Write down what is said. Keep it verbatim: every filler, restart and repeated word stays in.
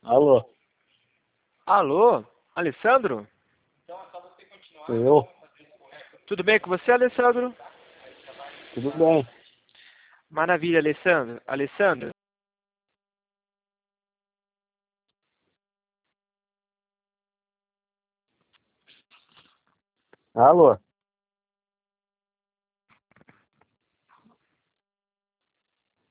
Alô? Alô, Alessandro? Eu? Tudo bem com você, Alessandro? Tudo bem? Maravilha, Alessandro. Alessandro? Alô?